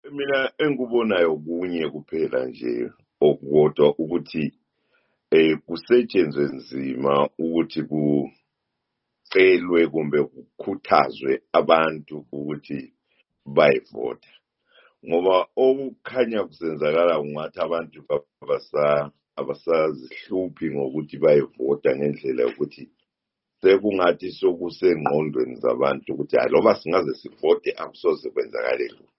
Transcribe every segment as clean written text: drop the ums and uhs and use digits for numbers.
mina engikubonayo kunye kuphela nje okukodwa ukuthi kusetshenzwe nzima ukuthi kucelwe kumbe kukhuthazwe abantu ukuthi bayivota, ngoba okukhanya kusenzakala ungathi abantu abasazihluphi ngokuthi bayivota ngendlela yokuthi sekungathi sokusengqondweni zabantu ukuthi loba singaze sivote akusoze kwenzakale lutho.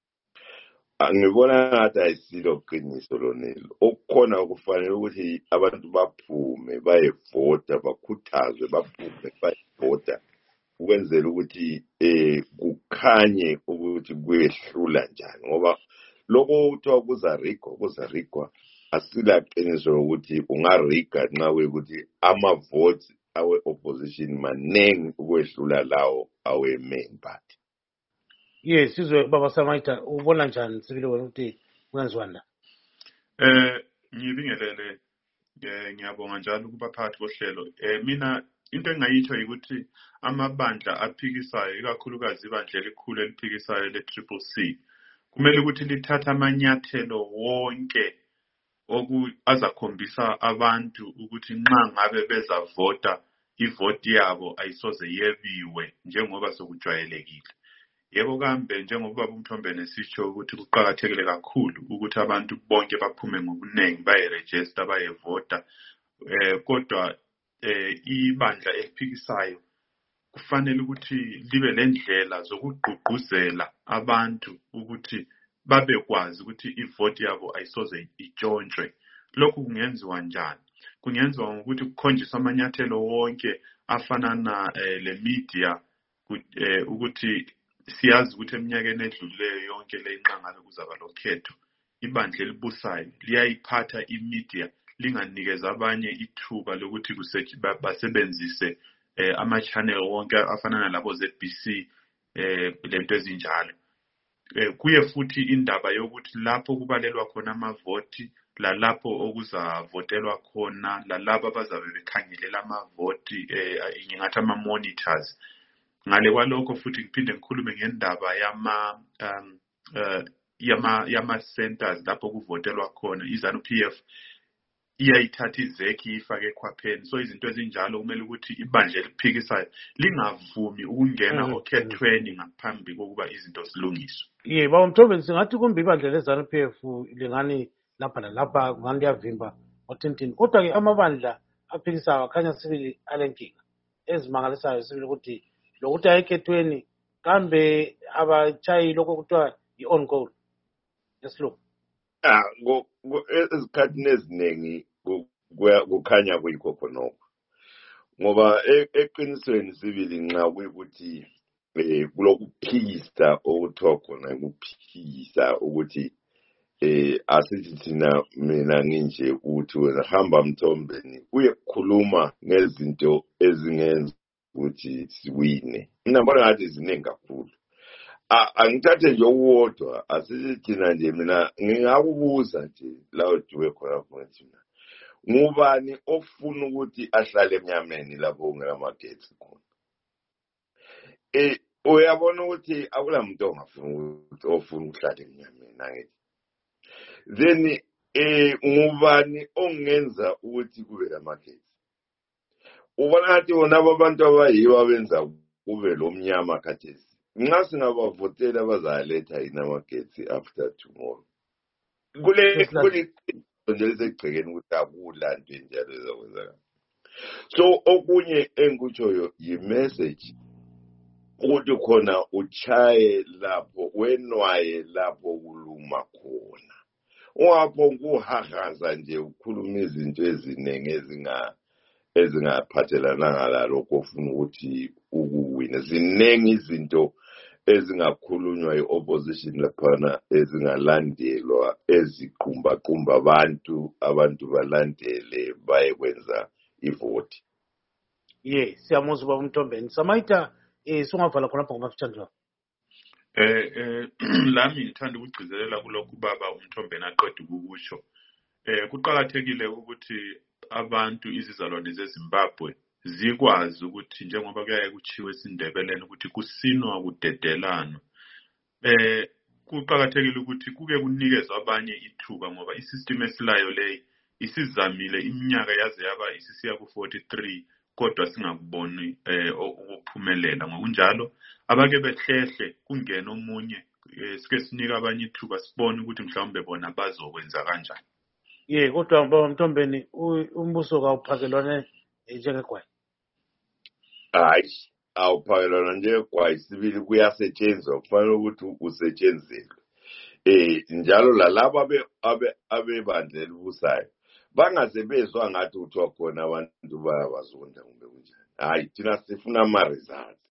Ngibona ngathi ayisilo qiniso lonelo. Okukhona okufanele ukuthi abantu baphume bayevota, bakhuthazwe baphume bayevota ukwenzela ukuthi kukhanye ukuthi kuyehlula njani, ngoba lokho kuthiwa kuzarigwa asila qiniso lokuthi ungariga nxa kuyikuthi amavoti awe-opposition manengi ukwehlula lawo awe-main party. Yes, sizwe baba Samaita, ubona njani sibili wena ukuthi kwenziwa la? Ngibingelele ngiyabonga njalo kuba phakathi kohlelo. Mina into engayitho ukuthi amabandla aphikisayo ikakhulukazi ibandla elikhulu eliphikisayo le-CCC kumele ukuthi lithathe amanyathelo wonke azakhombisa abantu ukuthi nxa ngabe bezavota ivoti yabo ayisoze yebiwe njengoba sokujwayelekile. Yebo kambe njengoba uMthombeni esitsho ukuthi kuqhakathekile kakhulu ukuthi abantu bonke baphume ngobuningi bayeregister bayevota, kodwa ibandla eliphikisayo kufanele ukuthi libe lendlela zokugqugquzela abantu ukuthi babekwazi ukuthi ivoti yabo ayisoze itshontshwe. Lokhu kungenziwa njani? Kungenziwa ngokuthi kukhonjiswe amanyathelo wonke afana na le media ukuthi siyazi ukuthi eminyakeni edlulileyo yonke le inqangabe kuzaba lokhetho. Ibandla elibusayo liyayiphatha imedia linganikeza abanye ithuba lokuthi basebenzise ama-channel wonke afana nalabo ZBC lento ezinjalo. Kuye futhi indaba yokuthi lapho kubalelwa khona amavoti lalapho okuzavotelwa khona lalabo abazabe bekhangelela amavoti ngingathi ama-monitors. Ngale kwalokho futhi ngiphinde ngikhulume ngendaba yama-centers lapho kuvotelwa khona. iZANU-PF iyayithatha izekhi ifake ekhwapheni. So izinto ezinjalo kumele ukuthi ibandla eliphikisayo lingavumi ukungena okhethweni ngaphambi kokuba izinto zilungiswe. Baba Mthombeni, singathi kumbe ibandla le-ZANU-PF lingani lapha nalapha kungani liyavimba ngothintini, kodwa-ke amabandla aphikisayo akhanya sibili alenkinga ezimangalisayo sibili ukuthi lokuthi ayekhethweni kambe abatshayi lokho kuthiwa i-on goal esilungu. Ezikhathini eziningi kukhanya kuyikho khonokho, ngoba eqinisweni sibili nxa kuyikuthi kulokuphikisa okuthiwa khona kuphikisa ukuthi asithi thina mina nginje ukuthi wena hamba Mthombeni uye kukhuluma ngezinto ezingenza ukuthi siwine. Mina ngibona ngathi ziningi kakhulu. Angithathe nje uwodwa, asithi thina nje mina ngingakubuza nje la uduwe khona futhi mina. Ngubani ofuna ukuthi ahlale emnyameni lapho kungelamagetsi khona? Uyabona ukuthi akula muntu ofuna ukuhlala emnyameni angithi. Then ngubani ongenza ukuthi kube lamagetsi? Ubona ngathi bona abantu abayibo abenza kube lomnyama khathesi. Nxa singabavotela bazaletha inamagetsi after tomorrow. Kule nje lisegcekeni ukuthi akula nto enjalo ezokwenzakala. So okunye engikutshoyo yi-message ukuthi khona uchaye lapho wenwaye lapho kuluma khona. Ungapho kuhahaza nje ukhuluma izinto eziningi ezingaphathelana nalokho ofuna ukuthi ukuwina. Ziningi izinto ezingakhulunywa i-opposition laphana ezingalandelwa eziqumba abantu balandele bayekwenza ivoti. Siyamuzwa baba Mthombeni. Samaita sungavala khonapho ngomafitshane. Lami ngithanda ukugcizelela kulokhu baba uMthombeni aqeda ukukusho. Kuqhakathekile ukuthi abantu izizalwane zeZimbabwe zikwazi ukuthi njengoba kuyaye kuchiwe esindebeleni ukuthi kusinwa kudedelana. kuqakathekile ukuthi kuke kunikezwe abanye ithuba ngoba isystem esilayo leyi isizamile iminyaka yaze yaba isisiya ku-43 kodwa singakuboni ukuphumelela. Ngokunjalo abake behlehle kungena omunye sike sinika abanye ithuba sibone ukuthi mhlawumbe bona bazokwenza kanjani. Kodwa Baba Mthombeni umbuso kawuphakelwane njengegwayi. Hayi, awuphakelwana njengegwayi sibili kuyasetshenzwa kufanele ukuthi usetshenzelwe. Njalo lalabo abebandla elibusayo bangaze bezwa ngathi kuthiwa khona abantu bayabazonda kumbe kunjani. Hayi, thina sifuna ama-results.